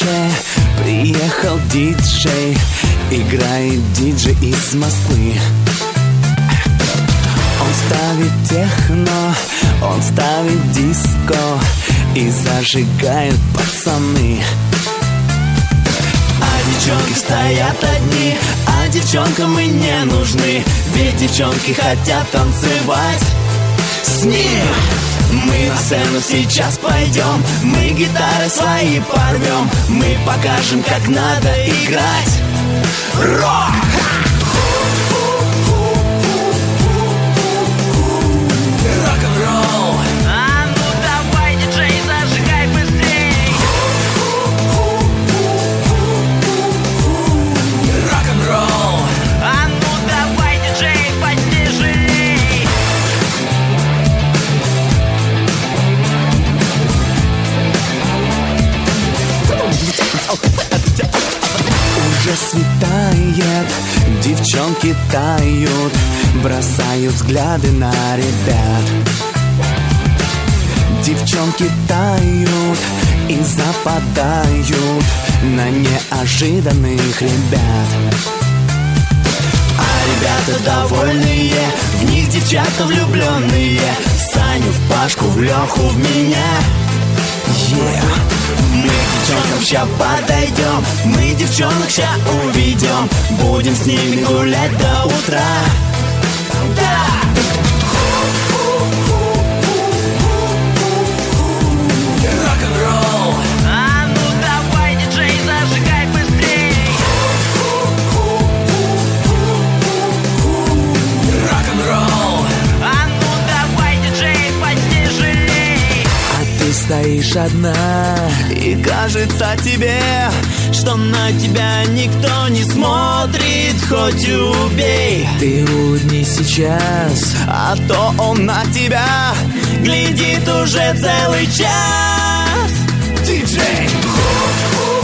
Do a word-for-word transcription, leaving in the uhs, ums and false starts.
Слушайте, приехал диджей, играет диджей из Москвы. Он ставит техно, он ставит диско, и зажигают пацаны. А девчонки стоят одни, а девчонкам мы не нужны, ведь девчонки хотят танцевать с ним. Мы на сцену сейчас пойдем, мы гитары свои порвем, мы покажем, как надо играть рок. Рок-н-ролл. А ну давай, диджей, зажигай быстрей. Рок-н-ролл. А ну давай, диджей, потяжелей. Уже светает, девчонки тают, бросают взгляды на ребят. Девчонки тают и западают на неожиданных ребят. А ребята довольные, в них девчата влюбленные. В Саню, в Пашку, в Леху, в меня. Yeah. Мы к девчонкам ща подойдем, мы девчонок ща уведем, будем с ними гулять до утра. Да! Рок-н-ролл. А ну давай, диджей, зажигай быстрей. Рок-н-ролл. А ну давай, диджей, потяжелей. А ты стоишь одна, и кажется тебе, что на тебя никто не смотрит, хоть убей. Ты улыбнись сейчас, а то он на тебя глядит уже целый час. Диджей!